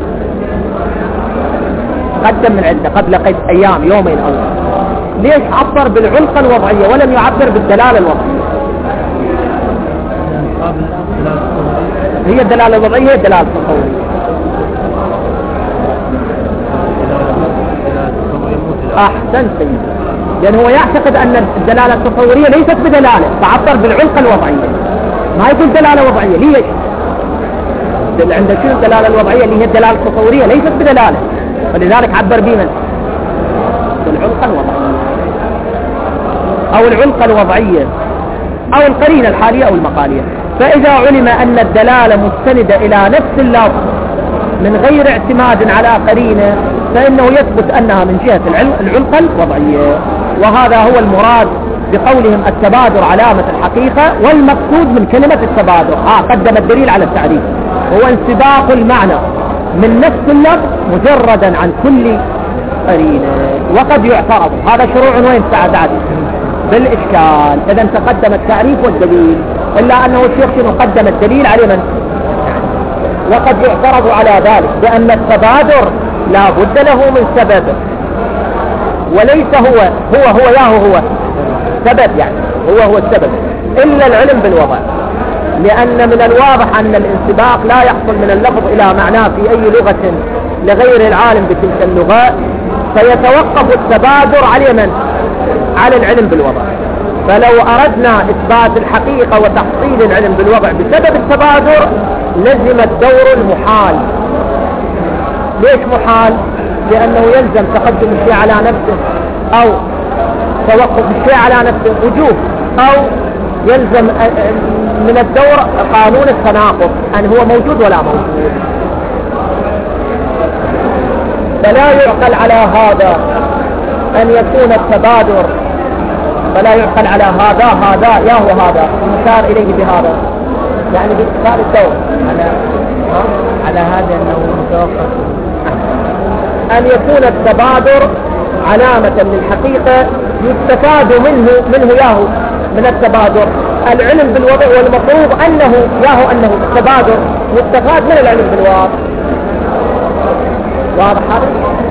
قدم من عنده قبل قيد أيام يومين أول، ليش عبر بالعلقة الوضعية ولم يعبر بالدلالة الوضعية؟ هي الدلالة الوضعية هي الدلالة التصورية. أحسن سيدي، لأن هو يعتقد أن الدلالة التصورية ليست بدلالة، فعبر بالعلقة الوضعية، ما يكون دلالة وضعية. ليش؟ عند شنو الدلالة الوضعية اللي هي الدلالة التصورية ليست بدلالة، ولذلك عبر بمن؟ بالعلقة الوضعية أو العلقة الوضعية أو القرينة الحالية أو المقالية. فإذا علم أن الدلالة مستندة إلى نفس اللفظ من غير اعتماد على قرينة فإنه يثبت أنها من جهة العلقة الوضعية، وهذا هو المراد بقولهم التبادر علامة الحقيقة، والمقصود من كلمة التبادر آه قدم الدليل على التعريف هو انسباق المعنى من نفس اللفظ مجردا عن كل قرينة. وقد يعترض هذا شروع وين سعادات بالإشكال إذا تقدم التعريف والدليل، إلا أنه الشيخ قدم الدليل على من؟ وقد يعترض على ذلك بأن التبادر لا بد له من سبب، وليس هو هو هو ياهو هو سبب، يعني هو هو السبب إلا العلم بالوضع، لأن من الواضح أن الانسباق لا يحصل من اللفظ إلى معناه في أي لغة لغير العالم بتلك اللغة، فيتوقف التبادر على من؟ على العلم بالوضع. فلو أردنا إثبات الحقيقة وتحصيل العلم بالوضع بسبب التبادر لزم الدور المحال. ليش محال؟ لأنه يلزم تقدم الشيء على نفسه أو توقف الشيء على نفسه وجوه، أو يلزم من الدور قانون التناقض أن هو موجود ولا موجود. فلا يعقل على هذا أن يكون التبادر، فلا يعقل على هذا هذا يا هو هذا المشار إليه بهذا، يعني باستقرار الدور على على هذا أنه متوقف أن يكون التبادر علامة للحقيقة يستفاد منه منه ياهو من التبادر العلم بالوضع، والمفروض أنه ياهو أنه التبادر يستفاد من العلم بالوضع. واضح هذا؟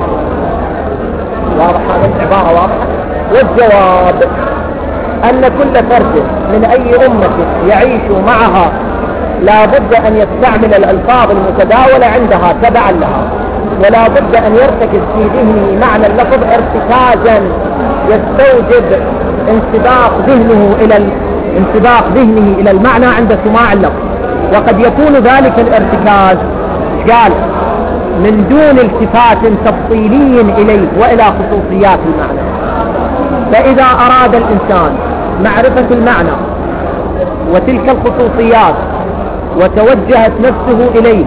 واضح هذا العبارة واضحة. والجواب أن كل فرد من أي أمة يعيش معها لا بد أن يستعمل الألفاظ المتداولة عندها تبعا لها، ولا بد أن يرتكز في ذهنه معنى اللفظ ارتكازا يستوجب انسباق ذهنه إلى انسباق ذهنه إلى المعنى عند سماع اللفظ. وقد يكون ذلك الارتكاز قال من دون التفات تفصيلي إليه وإلى خصوصيات المعنى. فإذا أراد الإنسان معرفة المعنى وتلك الخصوصيات وتوجهت نفسه إليه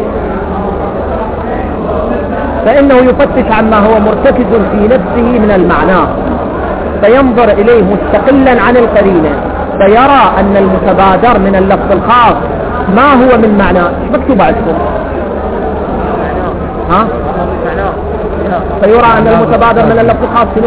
فإنه يفتش عما هو مرتكز في نفسه من المعنى، فينظر إليه مستقلا عن القرينة، فيرى أن المتبادر من اللفظ الخاص ما هو من معناه. ايش مكتوب عندكم؟ ها؟ فيرى أن المتبادر من اللفظ الخاص شنو؟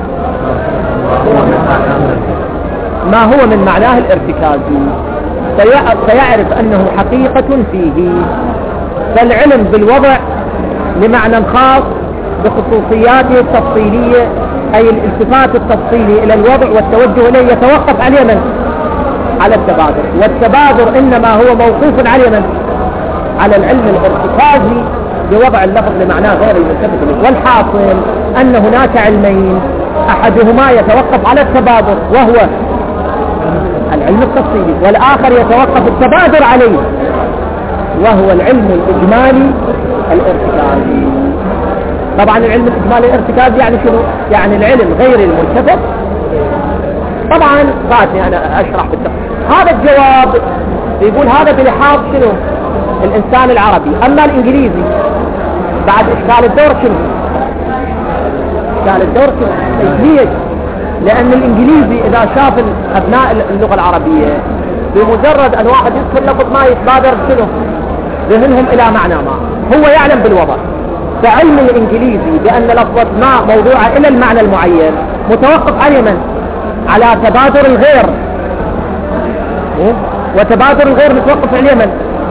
ما هو من معناه الارتكازي، فيعرف أنه حقيقة فيه. فالعلم بالوضع لمعنى خاص بخصوصياته التفصيلية، أي الالتفات التفصيلي إلى الوضع والتوجه إليه يتوقف على من؟ على التبادر. والتبادر إنما هو موقوف على من؟ على العلم الارتكازي بوضع اللفظ لمعناه غير الملتفت إليه. والحاصل أن هناك علمين أحدهما يتوقف على التبادر وهو العلم التفصيلي، والآخر يتوقف التبادر عليه وهو العلم الإجمالي الارتكازي. طبعا العلم الإجمالي الارتكازي يعني شنو؟ يعني العلم غير الملتفت طبعا بعدني أنا أشرح بالتفصيل. هذا الجواب يقول هذا بلحاظ شنو الإنسان العربي. أما الإنجليزي بعد إشكال الدور شنو؟ إشكال الدور شنو؟ ليش؟ لأن الإنجليزي إذا شاف أبناء اللغة العربية بمجرد أن واحد يدخل لفظ ما يتبادر شنو ذهنهم إلى معنى ما، هو يعلم بالوضع. فعلم الإنجليزي بأن لفظة ما موضوعة إلى المعنى المعين متوقف على من؟ على تبادر الغير، وتبادر الغير متوقف على من؟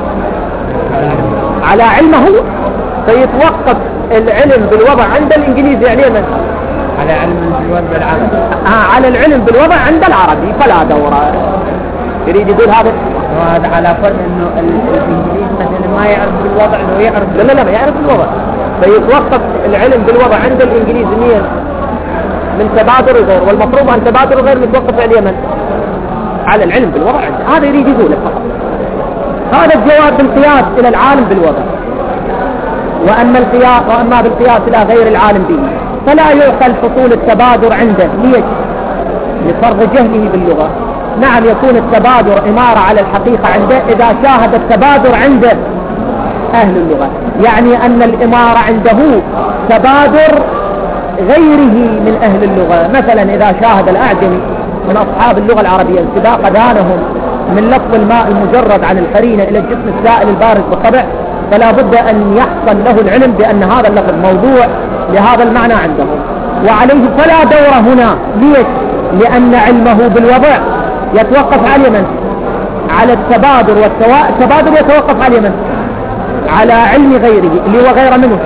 على علمه. فيتوقف العلم بالوضع عند الإنجليزي على من؟ على علم بالوضع العربي. آه على العلم بالوضع عند العربي فلا دورة. يريد يقول هذا وهذا على فرض انه الانجليزي مثلا ما يعرف بالوضع لو يعرف. لا لا لا ما يعرف بالوضع. فيتوقف العلم بالوضع عند الانجليزي مين؟ من تبادر الغير، والمفروض ان تبادر الغير متوقف على اليمن على العلم بالوضع عنده. هذا يريد يقوله فقط. هذا الجواب بالقياس الى العالم بالوضع. واما القياس واما بالقياس الى غير العالم به فلا يعقل حصول التبادر عنده. ليش؟ لفرض جهله باللغة. نعم يكون التبادر إمارة على الحقيقة عنده إذا شاهد التبادر عنده أهل اللغة، يعني أن الإمارة عنده تبادر غيره من أهل اللغة. مثلا إذا شاهد الأعجمي من أصحاب اللغة العربية انسباق أذهانهم من لفظ الماء المجرد عن القرينة إلى الجسم السائل البارد بالطبع، فلا بد أن يحصل له العلم بأن هذا اللفظ موضوع لهذا المعنى عندهم، وعليه فلا دور هنا. ليش؟ لأن علمه بالوضع يتوقف على من؟ على التبادر، والتبادر يتوقف على من؟ على علم غيره اللي هو غير منه.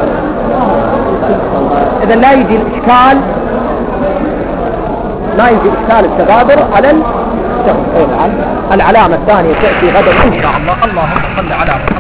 إذا لا يجي الإشكال لا يجي إشكال التبادر على الشخص. العلامة الثانية تأتي غدا إن شاء الله. اللهم صل على محمد.